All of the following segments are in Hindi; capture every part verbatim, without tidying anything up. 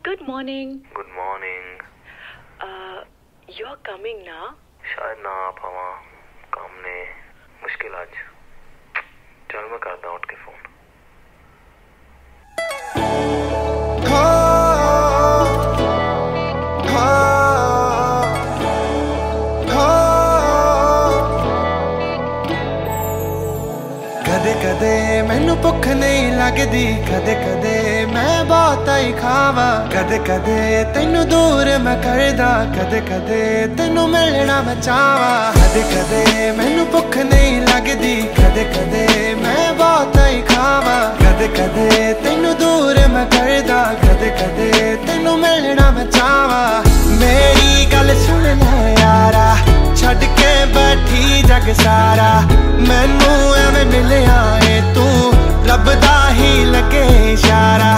Good morning. Good morning. Uh, you're coming ना? शायद ना आ पावा, काम ने मुश्किल आज। चल मैं करता हूँ उठ के फोन। कदे कदे मैनू भुख नहीं लगदी, कदे कदे मैं बहुत ही खावा, कदे कदे तेनू दूर मैं करदा, कदे कदे तेनू मिलना मैं चाहवा। कदे कदे मैनू भुख नहीं लगदी, कदे कदे मैं बहुत ही खावा, कदे कदे तेनू दूर मैं करदा, कदे कदे तेनू मिलना मैं चाहवा। मेरी गल सुन ले यारा, छड़ के बैठी जग सारा, मैनू एवें मिलिया ए तू लभदा ही लगे इशारा।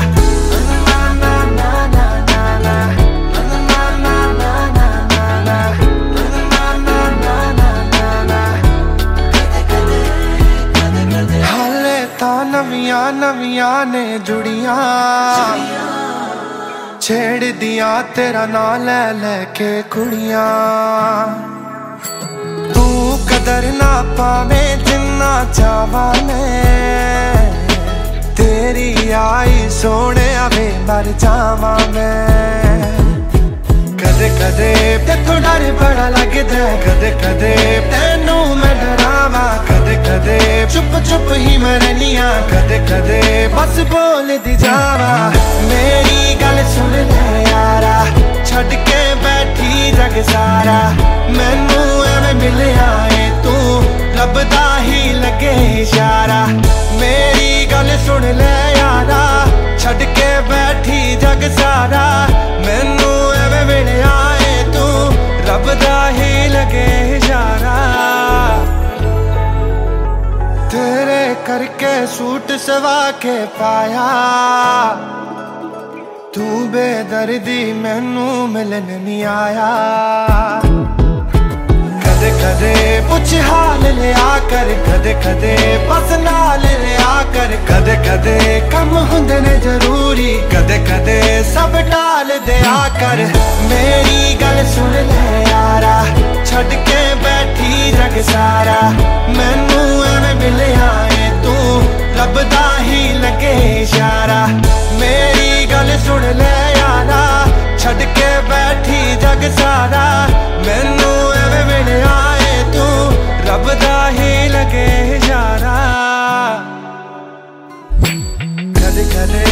हाले तां नवियां नवियां ने जुड़ियां, छेड़ दिया तेरा नां ले लेके कुड़ियां। तू कदर ना पावे जिन्ना चाहवा मैं, तेरी आई सोने आवे मर जावा मैं। कदे कदे तेथों डर बड़ा लगदा, कदे कदे तेनू मैं डरावा, कदे कदे चुप चुप ही मैं रहनिया, कदे कदे बस बोल दी जावा। मेरी गल सुन ले यारा, छड़ के बैठी जग सारा, मैनू एवें मिलिया ए तू लभदा ही लगे इशारा। मेरी गल सुन ले यारा, छड़ के बैठी जग सारा, मैनू एवें मिलिया ए तू लभदा ही लगे इशारा। तेरे करके सूट सवा के पाया, तू बेदर्दी मैनू मिलन नहीं आया। कदे कदे पुछ हाल लिया कर, कदे कदे बस नाल लिया कर, कदे कदे कम हुंदे ने जरूरी, कदे कदे सब टाल दिया कर। मेरी गल सुन ले यारा, छड़ के बैठी जग सारा, मैनू एवें मिलिया ए तू लभदा ही लगे इशारा। मेरी गल सुन ले यारा, छड़ के बैठी जग सारा, मैनू एवें मिलिया ए तू लभदा ही लगे इशारा। कदे कदे